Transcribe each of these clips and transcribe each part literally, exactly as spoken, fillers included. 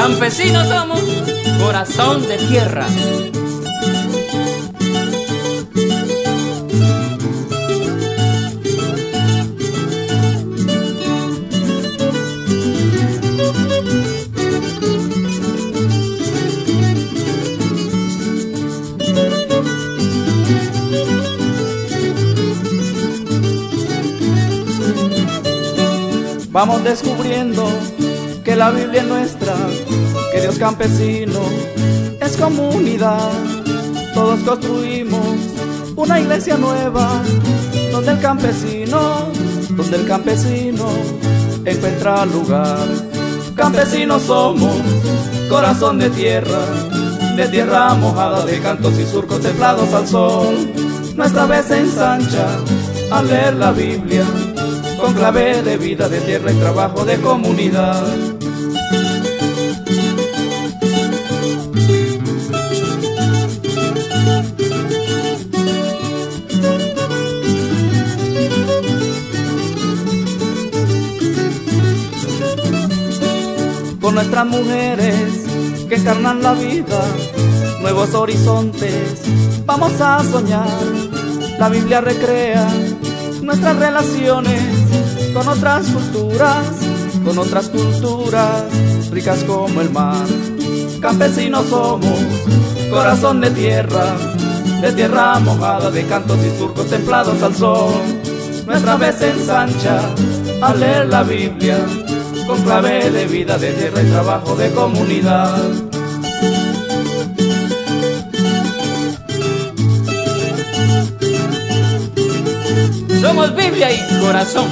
Campesinos somos, corazón de tierra. Vamos descubriendo que la Biblia es nuestra, que Dios campesino es comunidad. Todos construimos una iglesia nueva, donde el campesino, donde el campesino encuentra lugar. Campesinos somos, corazón de tierra, de tierra mojada, de cantos y surcos templados al sol. Nuestra vez se ensancha al leer la Biblia, con clave de vida, de tierra y trabajo, de comunidad. Con nuestras mujeres que encarnan la vida, nuevos horizontes vamos a soñar. La Biblia recrea nuestras relaciones con otras culturas, con otras culturas ricas como el mar. Campesinos somos, corazón de tierra, de tierra mojada, de cantos y surcos templados al sol. Nuestra vez se ensancha al leer la Biblia, con clave de vida, de tierra y trabajo, de comunidad. Somos Biblia y corazón.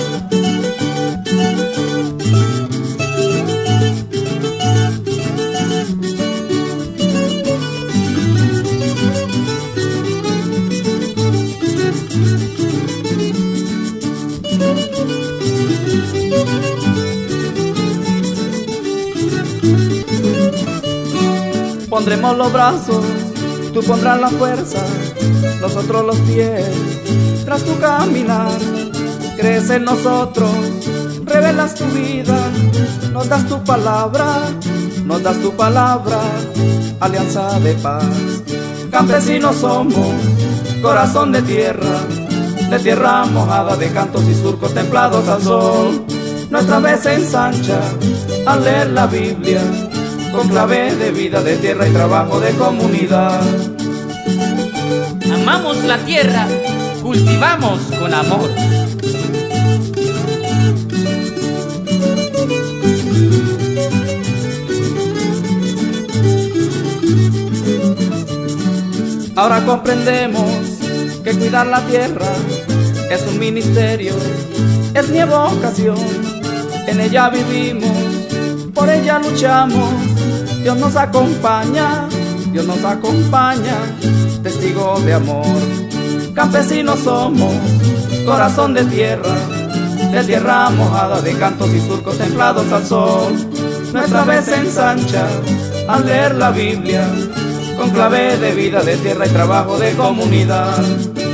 Pondremos los brazos, tú pondrás la fuerza, nosotros los pies, tras tu caminar. Crees en nosotros, revelas tu vida, nos das tu palabra, nos das tu palabra, alianza de paz. Campesinos somos, corazón de tierra, de tierra mojada, de cantos y surcos templados al sol. Nuestra vez se ensancha al leer la Biblia, con clave de vida, de tierra y trabajo, de comunidad. Amamos la tierra, cultivamos con amor. Ahora comprendemos que cuidar la tierra es un ministerio, es mi vocación. En ella vivimos, por ella luchamos. Dios nos acompaña, Dios nos acompaña, testigo de amor. Campesinos somos, corazón de tierra, de tierra mojada, de cantos y surcos templados al sol. Nuestra vez se ensancha al leer la Biblia, con clave de vida, de tierra y trabajo, de comunidad.